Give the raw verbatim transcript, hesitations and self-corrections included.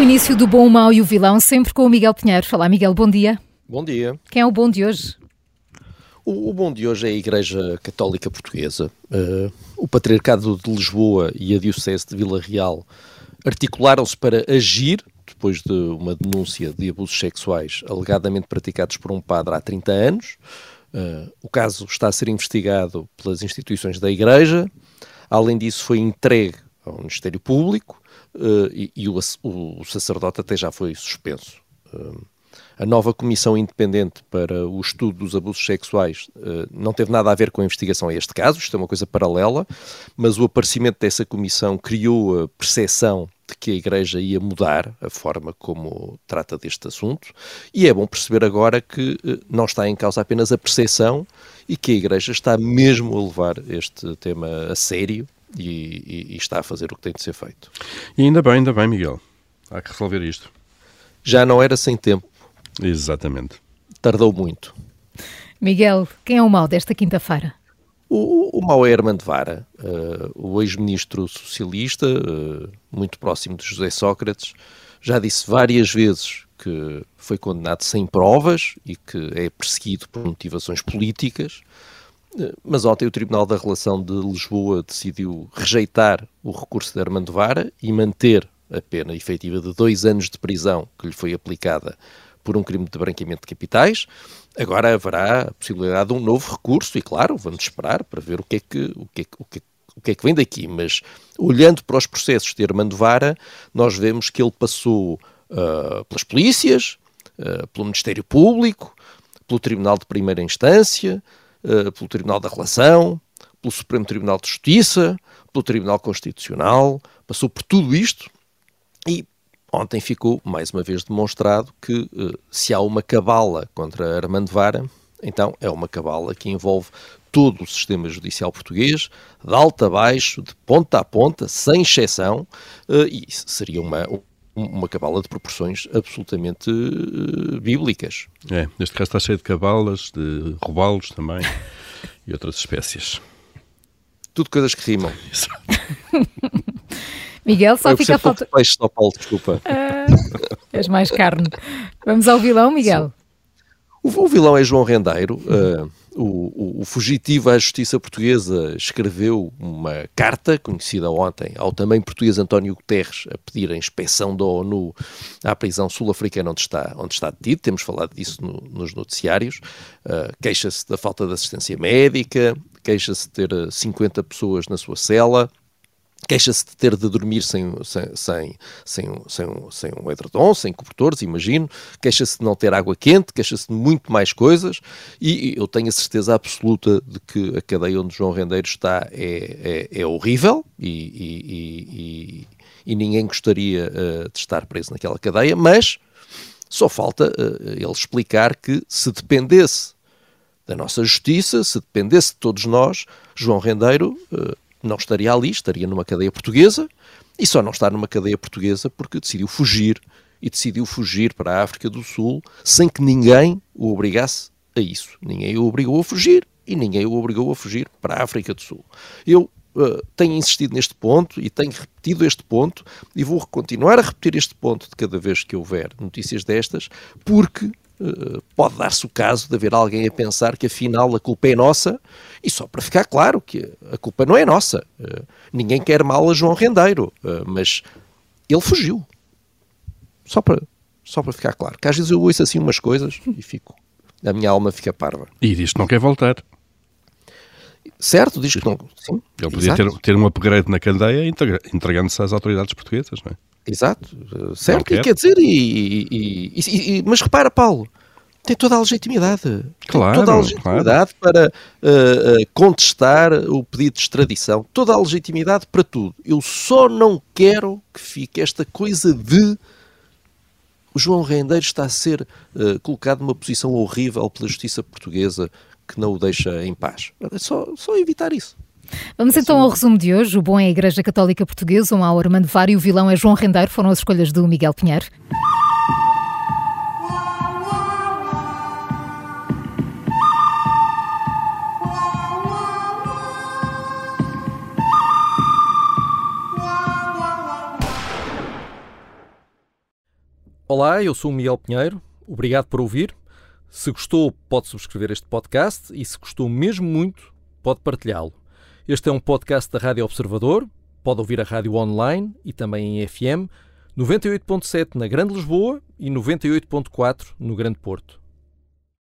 início do Bom, o Mau e o Vilão, sempre com o Miguel Pinheiro. Olá, Miguel, bom dia. Bom dia. Quem é o bom de hoje? O, o bom de hoje é a Igreja Católica Portuguesa. Uh, o Patriarcado de Lisboa e a Diocese de Vila Real articularam-se para agir depois de uma denúncia de abusos sexuais alegadamente praticados por um padre há trinta anos. Uh, o caso está a ser investigado pelas instituições da Igreja. Além disso, foi entregue ao Ministério Público uh, e, e o, o, o sacerdote até já foi suspenso. Uh, a nova Comissão Independente para o Estudo dos Abusos Sexuais uh, não teve nada a ver com a investigação a este caso, isto é uma coisa paralela, mas o aparecimento dessa comissão criou a percepção de que a Igreja ia mudar a forma como trata deste assunto, e é bom perceber agora que uh, não está em causa apenas a percepção e que a Igreja está mesmo a levar este tema a sério e, e, e está a fazer o que tem de ser feito. E ainda bem, ainda bem, Miguel. Há que resolver isto. Já não era sem tempo. Exatamente. Tardou muito. Miguel, quem é o mau desta quinta-feira? O, o mau é Armando Vara, uh, o ex-ministro socialista, uh, muito próximo de José Sócrates, já disse várias vezes que foi condenado sem provas e que é perseguido por motivações políticas, uh, mas ontem o Tribunal da Relação de Lisboa decidiu rejeitar o recurso de Armando Vara e manter a pena efetiva de dois anos de prisão que lhe foi aplicada por um crime de branqueamento de capitais. Agora haverá a possibilidade de um novo recurso e, claro, vamos esperar para ver o que é que, o que, é que, o que, é, o que, é que vem daqui. Mas, olhando para os processos de Armando Vara, nós vemos que ele passou uh, pelas polícias, uh, pelo Ministério Público, pelo Tribunal de Primeira Instância, uh, pelo Tribunal da Relação, pelo Supremo Tribunal de Justiça, pelo Tribunal Constitucional, passou por tudo isto e ontem ficou, mais uma vez, demonstrado que uh, se há uma cabala contra Armando Vara, então é uma cabala que envolve todo o sistema judicial português, de alto a baixo, de ponta a ponta, sem exceção, uh, e seria uma, uma cabala de proporções absolutamente uh, bíblicas. É, neste caso está cheio de cabalas, de robalos também, e outras espécies. Tudo coisas que rimam. Exato. Miguel, só Eu fica a falta... peixe só, Paulo, desculpa. Ah, és mais carne. Vamos ao vilão, Miguel? O, o vilão é João Rendeiro. Uh, o, o, o fugitivo à justiça portuguesa escreveu uma carta, conhecida ontem, ao também português António Guterres, a pedir a inspeção da ONU à prisão sul-africana onde está, onde está detido. Temos falado disso no, nos noticiários. Uh, queixa-se da falta de assistência médica, queixa-se de ter cinquenta pessoas na sua cela, queixa-se de ter de dormir sem, sem, sem, sem, sem, sem um edredom, sem cobertores, imagino, queixa-se de não ter água quente, queixa-se de muito mais coisas, e eu tenho a certeza absoluta de que a cadeia onde João Rendeiro está é, é, é horrível e, e, e, e ninguém gostaria uh, de estar preso naquela cadeia, mas só falta uh, ele explicar que se dependesse da nossa justiça, se dependesse de todos nós, João Rendeiro uh, não estaria ali, estaria numa cadeia portuguesa, e só não está numa cadeia portuguesa porque decidiu fugir, e decidiu fugir para a África do Sul sem que ninguém o obrigasse a isso. Ninguém o obrigou a fugir e ninguém o obrigou a fugir para a África do Sul. Eu uh, tenho insistido neste ponto e tenho repetido este ponto e vou continuar a repetir este ponto de cada vez que houver notícias destas, porque Uh, pode dar-se o caso de haver alguém a pensar que afinal a culpa é nossa, e só para ficar claro que a culpa não é nossa. Uh, ninguém quer mal a João Rendeiro, uh, mas ele fugiu. Só para, só para ficar claro, que às vezes eu ouço assim umas coisas e fico, a minha alma fica parva. E diz que não quer voltar. Certo, diz que não. Sim, ele podia ter, ter um upgrade na cadeia entregando-se às autoridades portuguesas, não é? Exato, certo, e quer dizer, e, e, e, e, mas repara, Paulo, tem toda a legitimidade, claro, tem toda a legitimidade claro. para uh, uh, contestar o pedido de extradição, toda a legitimidade para tudo. Eu só não quero que fique esta coisa de o João Rendeiro está a ser uh, colocado numa posição horrível pela justiça portuguesa que não o deixa em paz. É só, só evitar isso. Vamos então ao resumo de hoje. O bom é a Igreja Católica Portuguesa, o mau é Armando Vara e o vilão é João Rendeiro. Foram as escolhas do Miguel Pinheiro. Olá, eu sou o Miguel Pinheiro. Obrigado por ouvir. Se gostou, pode subscrever este podcast e se gostou mesmo muito, pode partilhá-lo. Este é um podcast da Rádio Observador. Pode ouvir a rádio online e também em F M, noventa e oito ponto sete na Grande Lisboa e noventa e oito ponto quatro no Grande Porto.